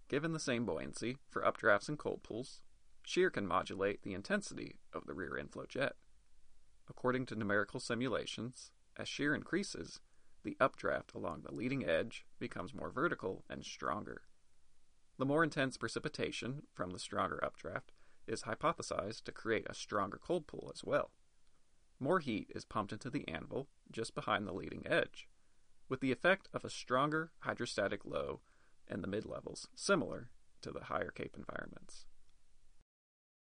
Given the same buoyancy for updrafts and cold pools, shear can modulate the intensity of the rear inflow jet. According to numerical simulations, as shear increases, the updraft along the leading edge becomes more vertical and stronger. The more intense precipitation from the stronger updraft is hypothesized to create a stronger cold pool as well. More heat is pumped into the anvil just behind the leading edge, with the effect of a stronger hydrostatic low in the mid-levels, similar to the higher CAPE environments.